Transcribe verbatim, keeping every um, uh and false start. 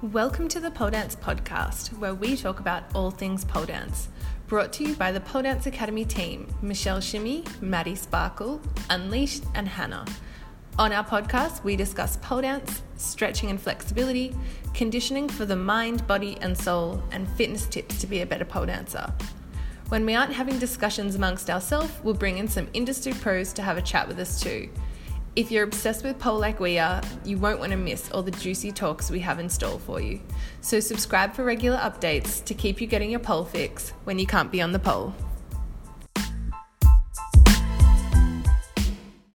Welcome to the Pole Dance Podcast, where we talk about all things pole dance. Brought to you by the Pole Dance Academy team, Michelle Shimmy, Maddie Sparkle, Unleashed, and Hannah. On our podcast, we discuss pole dance, stretching and flexibility, conditioning for the mind, body, and soul, and fitness tips to be a better pole dancer. When we aren't having discussions amongst ourselves, we'll bring in some industry pros to have a chat with us too. If you're obsessed with pole like we are, you won't want to miss all the juicy talks we have in store for you. So subscribe for regular updates to keep you getting your pole fix when you can't be on the pole.